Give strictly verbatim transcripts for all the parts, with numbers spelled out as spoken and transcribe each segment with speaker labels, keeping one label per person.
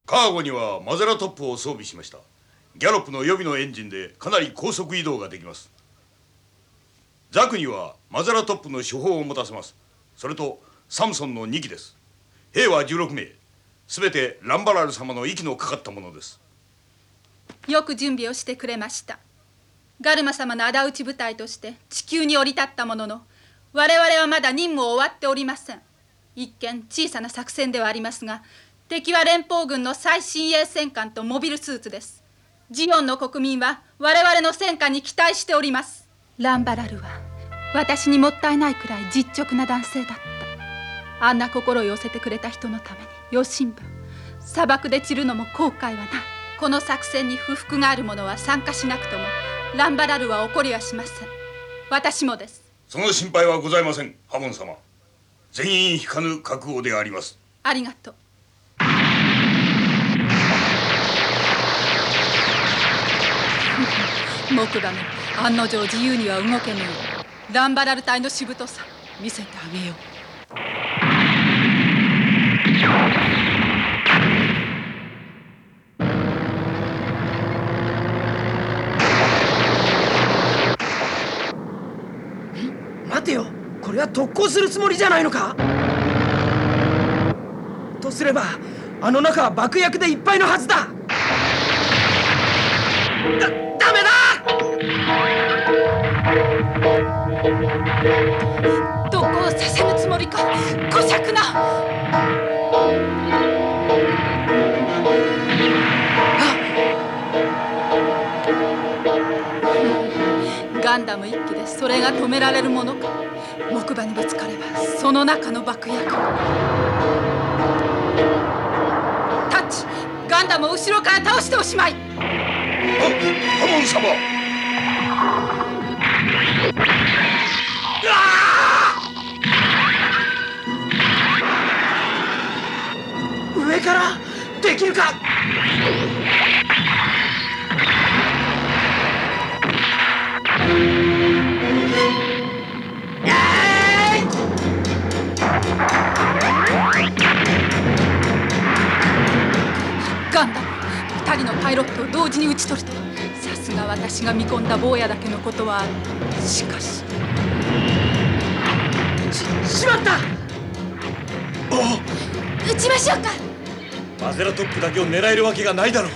Speaker 1: カーゴにはマゼラトップを装備しました。ギャロップの予備のエンジンでかなり高速移動ができます。ザクにはマゼラトップの手法を持たせます。それとサムソンのにきです。兵はじゅうろくめい、すべてランバラル様の息のかかったものです。
Speaker 2: よく準備をしてくれました。ガルマ様の仇討ち部隊として地球に降り立ったものの、我々はまだ任務を終わっておりません。一見小さな作戦ではありますが、敵は連邦軍の最新鋭戦艦とモビルスーツです。ジオンの国民は我々の戦果に期待しております。ランバラルは私にもったいないくらい実直な男性だった。あんな心を寄せてくれた人のために余震部砂漠で散るのも後悔はない。この作戦に不服がある者は参加しなくともランバラルは怒りはしません。私もです。
Speaker 1: その心配はございません、ハモン様。全員引かぬ覚悟であります。
Speaker 2: ありがとう。木馬め、案の定自由には動けぬようランバラル隊のしぶとさ見せてあげよう。
Speaker 3: 待てよ、これは特攻するつもりじゃないのか。とすればあの中は爆薬でいっぱいのはずだ。だ、ダメだ。
Speaker 2: 特攻させぬつもりか。こしゃくな。ガンダム一機でそれが止められるものか。木馬にぶつかればその中の爆薬。タッチ、ガンダムを後ろから倒しておしまい。
Speaker 1: ハモン様。
Speaker 3: 上からできるか。
Speaker 2: ガンダム二人のパイロットを同時に撃ち取るとは、さすが私が見込んだ坊やだけのことはある。しかし
Speaker 3: し、しまった。
Speaker 2: 撃ちましょうか。
Speaker 4: マゼラトップだけを狙えるわけがないだろう。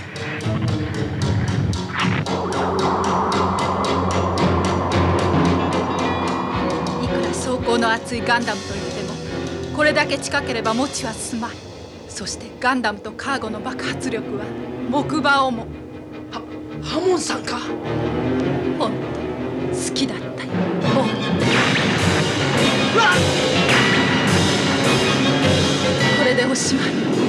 Speaker 2: いくら装甲の厚いガンダムといっても、これだけ近ければ持ちは進まい。そしてガンダムとカーゴの爆発力は木馬をも。
Speaker 3: は、ハモンさんか。
Speaker 2: 本当好きだったよ。もう
Speaker 3: うわっ、
Speaker 2: これでおしまい。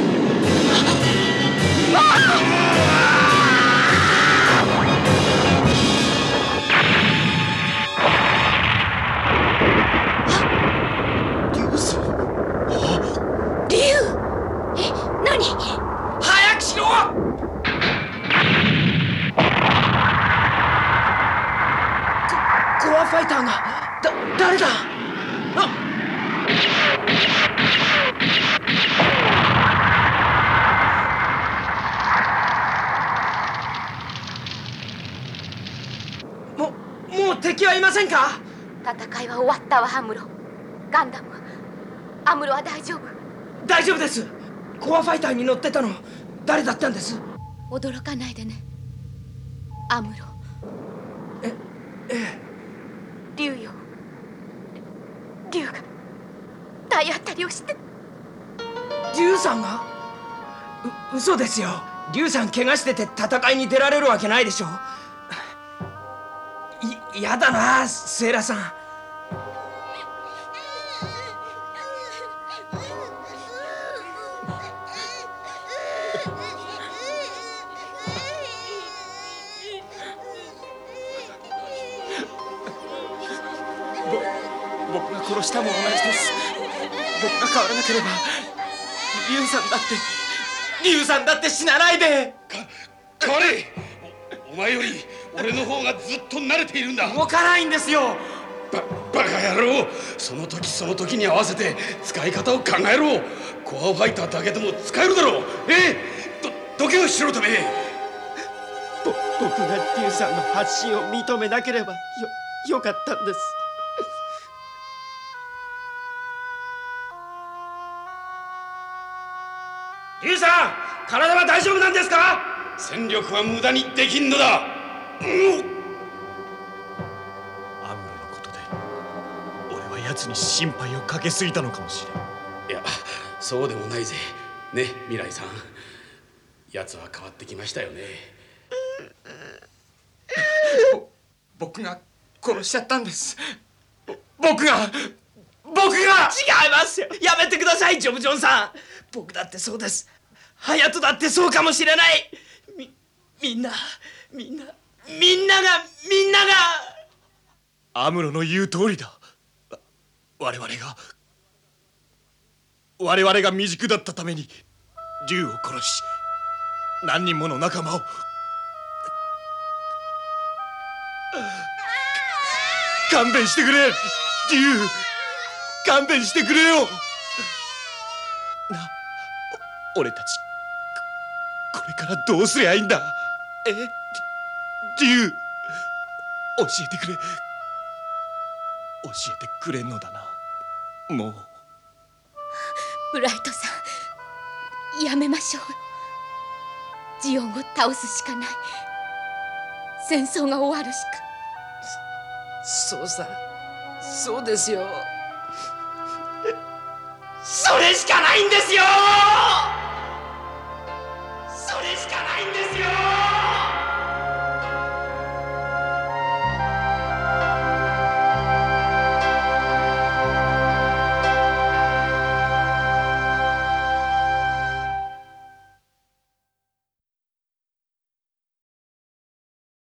Speaker 3: コアファイターがだ、誰だ。あももう敵はいませんか。
Speaker 5: 戦いは終わったわ。アムロ、ガンダムは、アムロは大丈夫。
Speaker 3: 大丈夫です。コアファイターに乗ってたの誰だったんです。
Speaker 5: 驚かないでね、アムロ。
Speaker 3: えええ
Speaker 5: 竜よ、竜が体当たりをして。
Speaker 3: 竜さんが。う、嘘ですよ。竜さん怪我してて戦いに出られるわけないでしょ。い、やだなセイラさん。
Speaker 4: 僕が殺したも同じです。僕が変わらなければリュウさんだってリュウさんだって死なないで。
Speaker 1: か変われ。お前より俺の方がずっと慣れているんだ。
Speaker 4: 動かないんですよ。
Speaker 1: ババカ野郎。その時その時に合わせて使い方を考えろ。コアファイターだけでも使えるだろう。ええ、どどけをしろとめ。
Speaker 4: ぼ僕が竜さんの発信を認めなければよよかったんです。
Speaker 3: 竜さん、体は大丈夫なんですか？
Speaker 1: 戦力は無駄にできんのだ。
Speaker 4: アムロのことで俺は奴に心配をかけすぎたのかもしれん。
Speaker 6: いや、そうでもないぜ。ね、未来さん。奴は変わってきましたよね。
Speaker 4: 僕が殺しちゃったんです。ぼ僕が僕が
Speaker 3: 違いますよ。やめてください、ジョブジョンさん。僕だってそうです。ハヤトだってそうかもしれない。みみんなみんなみんながみんなが
Speaker 4: アムロの言う通りだ。わ我々が我々が未熟だったために竜を殺し何人もの仲間を勘弁してくれ竜、勘弁してくれよな。お俺たちここれからどうすりゃいいんだ。え竜、教えてくれ教えてくれんのだな。もう
Speaker 5: ブライトさん、やめましょう。ジオンを倒すしかない。戦争が終わるしか。
Speaker 3: そうさ、そうですよ。それしかないんですよ。